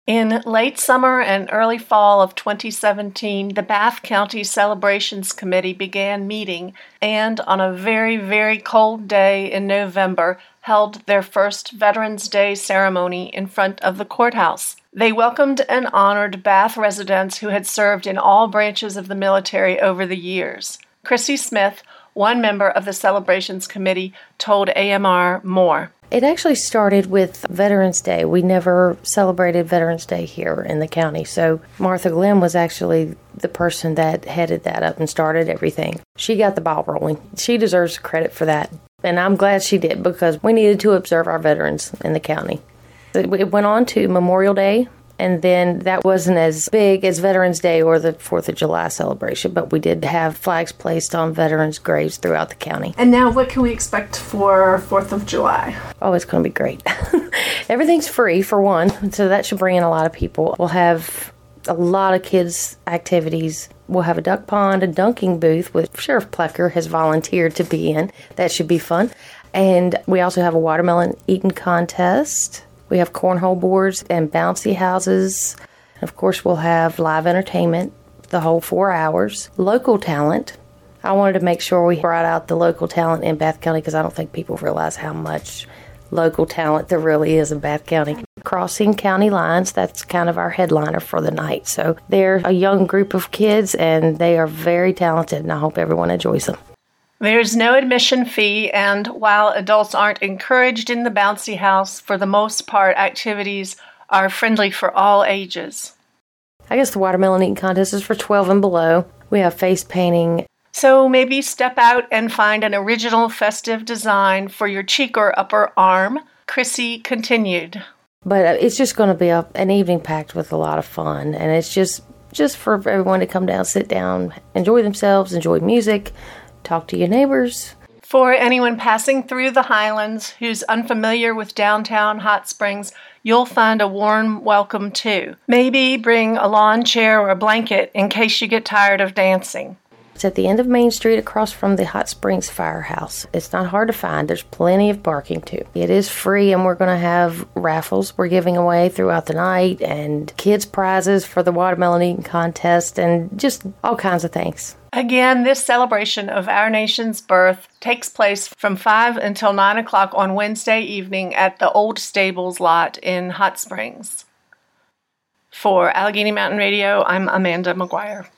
In late summer and early fall of 2017, the Bath County Celebrations Committee began meeting and, on a very, very cold day in November, held their first Veterans Day ceremony in front of the courthouse. They welcomed and honored Bath residents who had served in all branches of the military over the years. Chrissy Smith, one member of the Celebrations Committee, told AMR more. It actually started with Veterans Day. We never celebrated Veterans Day here in the county, so Martha Glenn was actually the person that headed that up and started everything. She got the ball rolling. She deserves credit for that, and I'm glad she did because we needed to observe our veterans in the county. It went on to Memorial Day, and then that wasn't as big as Veterans Day or the 4th of July celebration, but we did have flags placed on veterans' graves throughout the county. And now what can we expect for 4th of July? Oh, it's going to be great. Everything's free, for one, so that should bring in a lot of people. We'll have a lot of kids' activities. We'll have a duck pond, a dunking booth, which Sheriff Plecker has volunteered to be in. That should be fun. And we also have a watermelon eating contest. We have cornhole boards and bouncy houses. Of course, we'll have live entertainment the whole 4 hours. Local talent. I wanted to make sure we brought out the local talent in Bath County because I don't think people realize how much local talent there really is in Bath County. Crossing County Lines, that's kind of our headliner for the night. So they're a young group of kids and they are very talented, and I hope everyone enjoys them. There's no admission fee, and while adults aren't encouraged in the bouncy house, for the most part, activities are friendly for all ages. I guess the watermelon eating contest is for 12 and below. We have face painting. So maybe step out and find an original festive design for your cheek or upper arm. Chrissy continued. But it's just going to be an evening packed with a lot of fun, and it's just for everyone to come down, sit down, enjoy themselves, enjoy music, talk to your neighbors. For anyone passing through the Highlands who's unfamiliar with downtown Hot Springs, you'll find a warm welcome too. Maybe bring a lawn chair or a blanket in case you get tired of dancing. It's at the end of Main Street across from the Hot Springs Firehouse. It's not hard to find. There's plenty of parking too. It is free, and we're going to have raffles we're giving away throughout the night and kids' prizes for the watermelon eating contest and just all kinds of things. Again, this celebration of our nation's birth takes place from 5 until 9 o'clock on Wednesday evening at the Old Stables lot in Hot Springs. For Allegheny Mountain Radio, I'm Amanda McGuire.